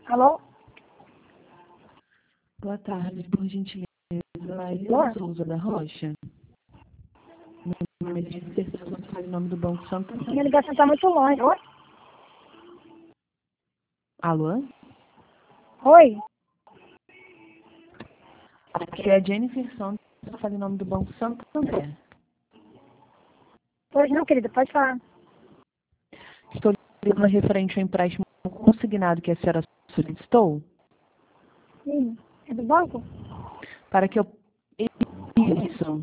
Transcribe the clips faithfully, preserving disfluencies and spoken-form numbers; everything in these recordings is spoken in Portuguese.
Alô? Boa tarde, por gentileza. Alô? Laísa Souza da Rocha. Meu nome é de certeza não fale o nome do Banco Santander. Minha ligação está muito longe. Oi? Alô? Oi? Aqui é a Jennifer Santos, não fale o nome do Banco Santander. Pois não, querida, pode falar. Estou ligando referente ao empréstimo consignado que a senhora solicitou Sim. É do banco? para que eu... Isso.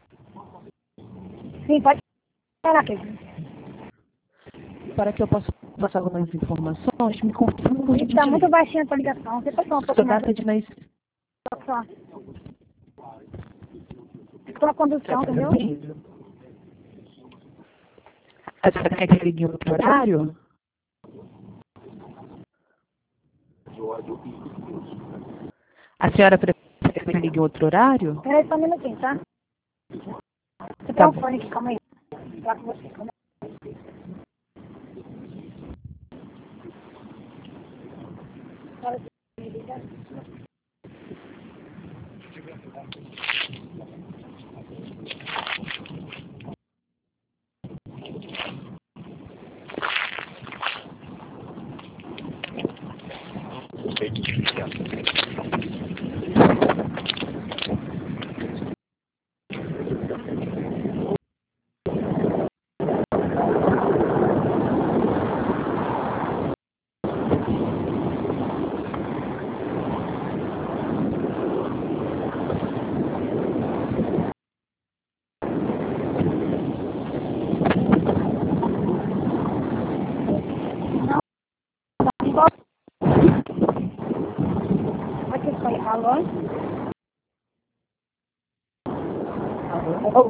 Sim, pode falar, querida. Para que eu possa passar algumas informações, me confirme por Está muito gentileza. baixinha a sua ligação. Você pode falar um Sua pouco mais? data de nascimento. Pode falar. Estou na condução, entendeu? A senhora quer que eu ligue em outro horário? A senhora prefere que eu ligue em outro horário? Peraí só um minutinho, tá? Você Tá tem um bom. fone aqui, calma aí. Vou falar com você, calma aí. Aqui foi. Alô? Alô?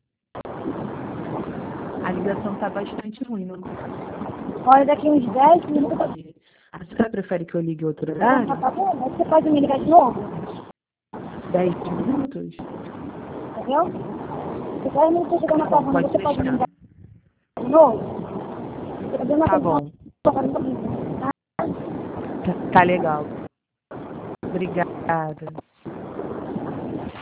A ligação está bastante ruim. Não... Olha, daqui uns dez minutos. A senhora prefere que eu ligue em outro Tá horário? bom? Você pode me ligar de novo? Dez minutos? Entendeu? Se dez minutos chegando na Tá sua bom, rua, pode você pode me deixar. ligar de novo? Eu dei uma Tá atenção. bom. Tá, tá legal. Obrigada.